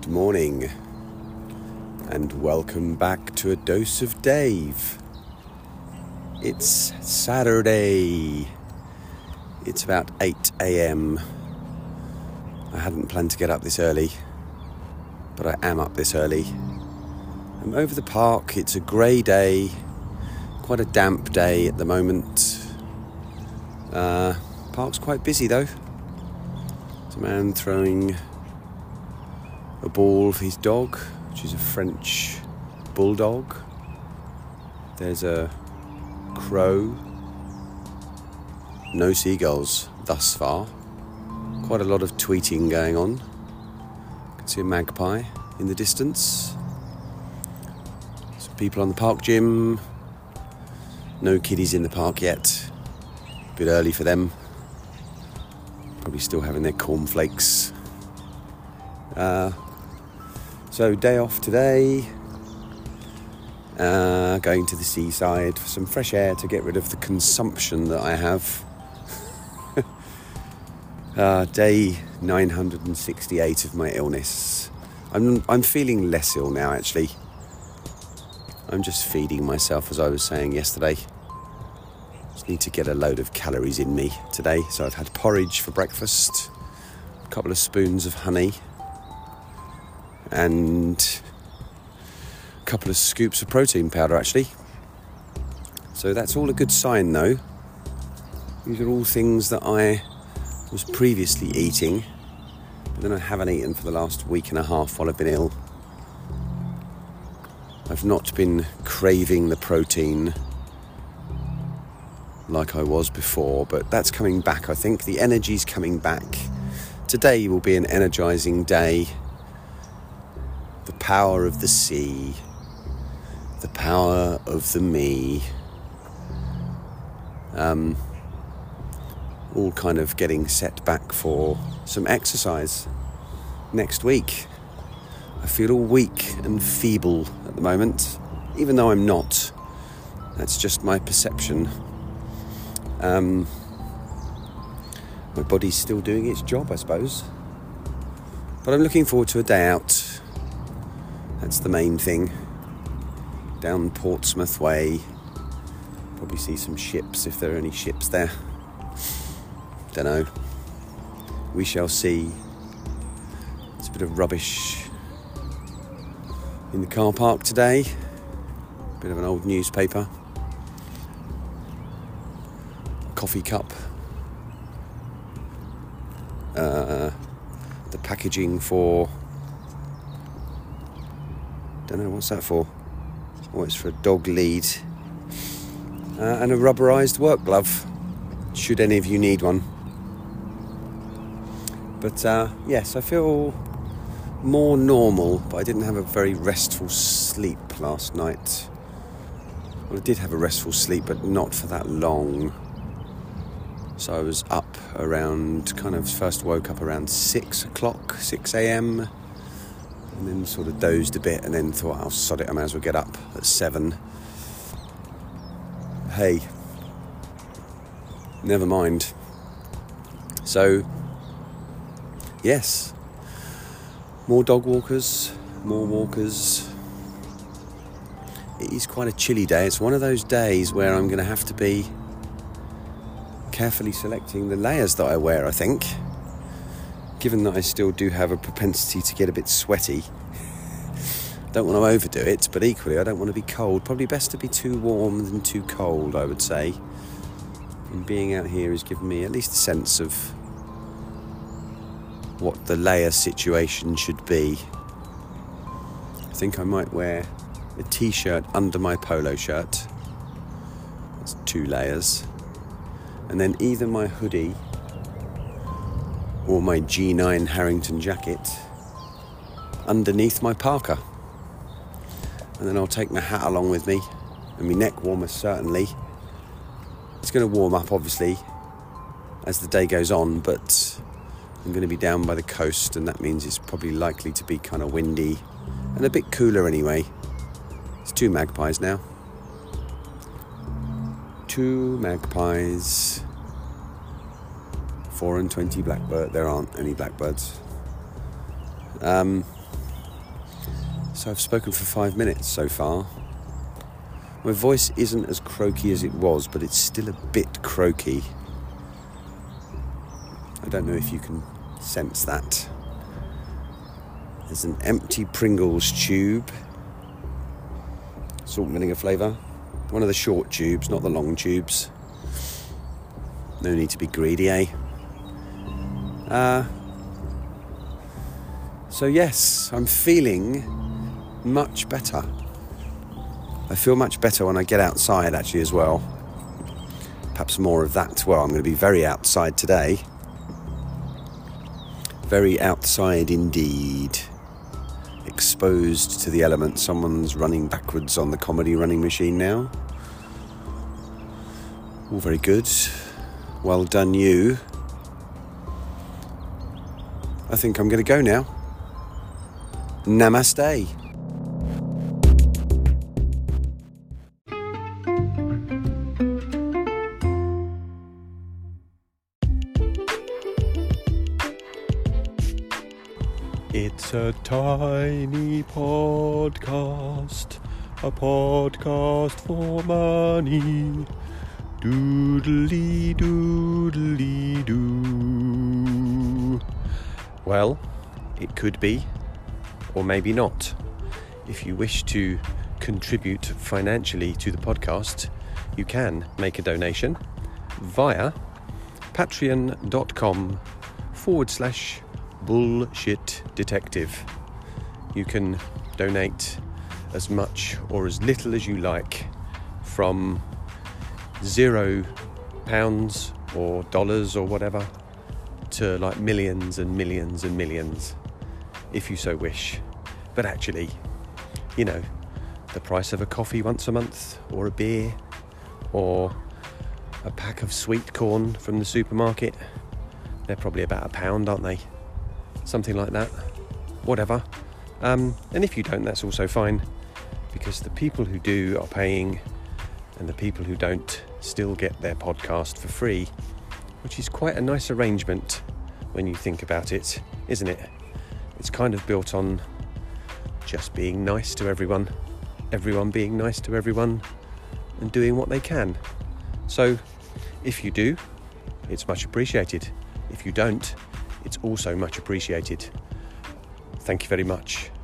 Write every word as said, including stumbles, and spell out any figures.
Good morning, and welcome back to A Dose of Dave. It's Saturday. It's about eight a.m. I hadn't planned to get up this early, but I am up this early. I'm over the park. It's a grey day, quite a damp day at the moment. Uh, park's quite busy though. There's a man throwing a ball for his dog, which is a French bulldog. There's a crow. No seagulls thus far. Quite a lot of tweeting going on. You can see a magpie in the distance. Some people on the park gym. No kiddies in the park yet. A bit early for them. Probably still having their cornflakes. Uh, so day off today. Uh, going to the seaside for some fresh air to get rid of the consumption that I have. uh, day nine hundred sixty-eight of my illness. I'm I'm feeling less ill now actually. I'm just feeding myself, as I was saying yesterday. Just need to get a load of calories in me today. So I've had porridge for breakfast, a couple of spoons of honey, and a couple of scoops of protein powder actually. So that's all a good sign though. These are all things that I was previously eating, but then I haven't eaten for the last week and a half while I've been ill. I've not been craving the protein like I was before, but that's coming back. I think the energy's coming back. Today will be an energizing day. The power of the sea, the power of the me, um, all kind of getting set back for some exercise next week. I feel all weak and feeble at the moment, even though I'm not. That's just my perception. Um, my body's still doing its job, I suppose. But I'm looking forward to a day out. That's the main thing. Down Portsmouth way. Probably see some ships if there are any ships there. Don't know. We shall see. It's a bit of rubbish in the car park today. Bit of an old newspaper. Coffee cup. Uh, the packaging for... Don't know what's that for. Oh, it's for a dog lead. Uh, and a rubberised work glove, should any of you need one. But uh, yes, I feel more normal, but I didn't have a very restful sleep last night. Well, I did have a restful sleep, but not for that long. So I was up around, kind of first woke up around six o'clock, six a.m, and then sort of dozed a bit, and then thought, I'll sod it, I may as well get up at seven. Hey, never mind. So, yes, more dog walkers, more walkers. It is quite a chilly day. It's one of those days where I'm going to have to be carefully selecting the layers that I wear, I think. Given that I still do have a propensity to get a bit sweaty. Don't want to overdo it, but equally I don't want to be cold. Probably best to be too warm than too cold, I would say. And being out here has given me at least a sense of what the layer situation should be. I think I might wear a t-shirt under my polo shirt. That's two layers. And then either my hoodie or my G nine Harrington jacket underneath my parka. And then I'll take my hat along with me, and my neck warmer certainly. It's going to warm up obviously as the day goes on, but I'm going to be down by the coast, and that means it's probably likely to be kind of windy and a bit cooler anyway. It's two magpies now. Two magpies. Four and twenty blackbird. There aren't any blackbirds. Um, So I've spoken for five minutes so far. My voice isn't as croaky as it was, but it's still a bit croaky. I don't know if you can sense that. There's an empty Pringles tube. Salt and vinegar flavour. One of the short tubes, not the long tubes. No need to be greedy, eh? Uh, so yes, I'm feeling much better. I feel much better when I get outside actually as well. Perhaps more of that. Well, I'm going to be very outside today. Very outside indeed. Exposed to the elements. Someone's running backwards on the comedy running machine now. All very good. Well done you. I think I'm going to go now. Namaste. It's a tiny podcast, a podcast for money. Doodly doodly doo. Well, it could be, or maybe not. If you wish to contribute financially to the podcast, you can make a donation via patreon.com forward slash bullshit detective. You can donate as much or as little as you like, from zero pounds or dollars or whatever to like millions and millions and millions, if you so wish. But actually, you know, the price of a coffee once a month, or a beer, or a pack of sweet corn from the supermarket, they're probably about a pound, aren't they? Something like that. Whatever. Um, and if you don't, that's also fine, because the people who do are paying, and the people who don't still get their podcast for free, which is quite a nice arrangement when you think about it, isn't it? It's kind of built on just being nice to everyone, everyone being nice to everyone, and doing what they can. So if you do, it's much appreciated. If you don't, it's also much appreciated. Thank you very much.